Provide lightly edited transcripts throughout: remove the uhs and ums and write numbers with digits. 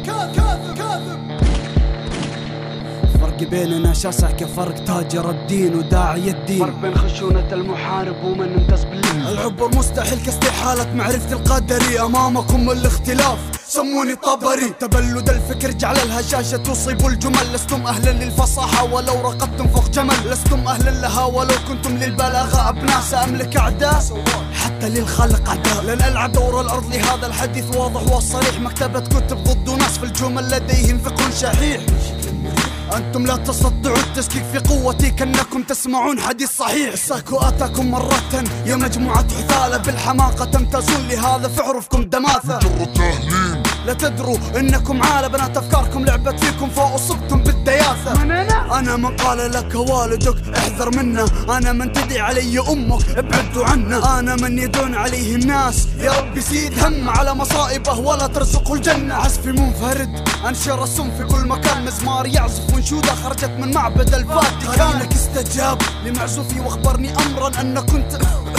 فرق بيننا شاسع كفرق تاجر الدين وداعي الدين، فرق بين خشونة المحارب ومن امتاز بالله. العبور مستحيل كاستحالة معرفة القدري، أمامكم الاختلاف سموني طبري. تبلد الفكر جعل الهشاشة تصيب الجمل، لستم أهلا للفصاحة ولو رقدتم فوق جمل، لستم أهلا لها ولو كنتم للبلاغة أبناء. سأملك أعداء حتى للخلق أعداء، لن ألعب دور الأرض لهذا الحديث واضح وصريح. مكتبة كتب ضد ناس في الجمل لديهم فقه شحيح. أنتم لا تستطيعوا التشكيك في قوتي كأنكم تسمعون حديث صحيح. ساكو أتاكم مرة يا مجموعة حثالة، بالحماقة تمتازون لهذا في حروفكم دماثة. لا تدروا إنكم عالة بنات أفكاركم لعبت فيكم فأصبتم بالدياثة. أنا من قال لك والدك احذر منه، أنا من تدعي علي أمك ابعدوا عنه، أنا من يدون عليه الناس يا رب يزيد هم على مصائبه ولا ترزقه الجنة. عزفي منفرد أنشر السم في كل مكان، مزمار يعزف وانشودة خرجت من معبد الفاتيكان. قرينك استجاب لمعزوفي واخبرني أمرا أن كنت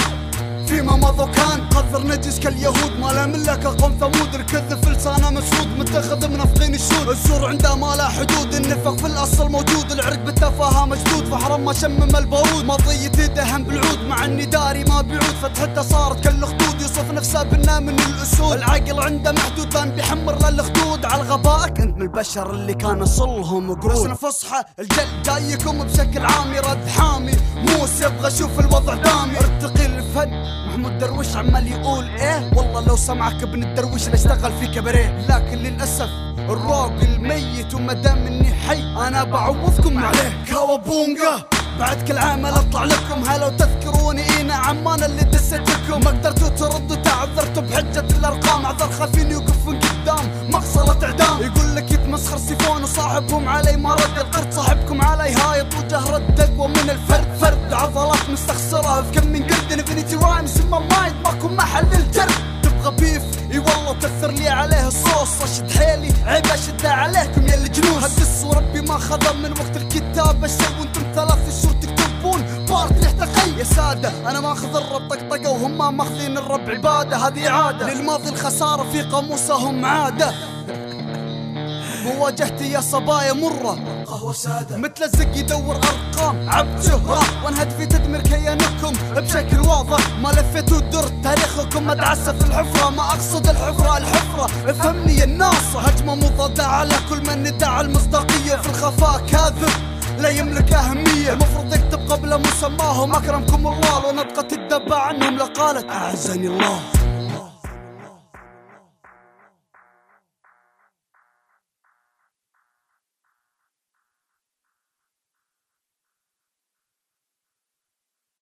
فيما مضى كان قذر نجس كاليهود، ما لا ملك قوم ثمود. الكذب في لسانه مسعود متخذ منافقين السود، الزور عنده ما لا حدود. النفاق في الاصل موجود، العرق بالتفاهه مجدود، فحرم ما شمم البارود. مضيتي دهم بالعود مع اني داري ما بيعود، فتحته صارت كالخدود. يوصف نفسه بنا من الاسود، العقل عنده محدود بان بيحمر للخدود. على غبائك انت من البشر اللي كان اصلهم قرود. حسن فصحى الجلد جايكم بشكل عام يرد حامي، موس يبغى اشوف الوضع دامي. ارتقي الفن محمود درويش عمال يقول ايه، والله لو سمعك ابن الدرويش لاشتغل في كباريه. لكن للأسف الراجل ميت ومدام اني حي انا بعوضكم عليه. كاوابونجا بعد كل عمل اطلع لكم، هلو تذكروني انا عمان اللي دستكم. ما قدرتوا تردوا تعذرتوا بحجة الارقام، عذر خالفين يوقفون قدام مغسلة اعدام. يقول لك يتمسخر سيفون وصاحبهم علي ما رد، القرد صاحبكم علي هايط وجهر الدقوة من الفرد. فرد عضلات مستخسرة في كم من قرد، انفينيتي رايمز in my mind ماكو محل للجرد. تبغى بيف اي والله وكثر لي عليه الصوص، اشد حيلي عيب اشدها عليكم يا الجنوس. هدس وربي ما خذ من وقت الكتابة الشيء، وانتم 3 شهور تكتبون بارت ريحتقي. يا سادة انا ماخذ الرب طقطقة وهم ماخذين الرب عبادة، هذه عادة للماضي الخسارة في قاموسهم عادة. مواجهتي يا صبايا مرة قهوة سادة، مثل الزق يدور أرقام عبد شهرة، وأنا هدفي تدمير كيانكم بشكل واضح. ما لفيت ودرت تاريخكم مدعسة في الحفرة، ما أقصد الحفرة افهمني يا الناصة. هجمة مضادة على كل من ادعى المصداقية، في الخفاء كاذب لا يملك أهمية. المفروض يكتب قبل مسماهم أكرمكم الله، لو نطقت الدبة عنهم لقالت أعزني الله.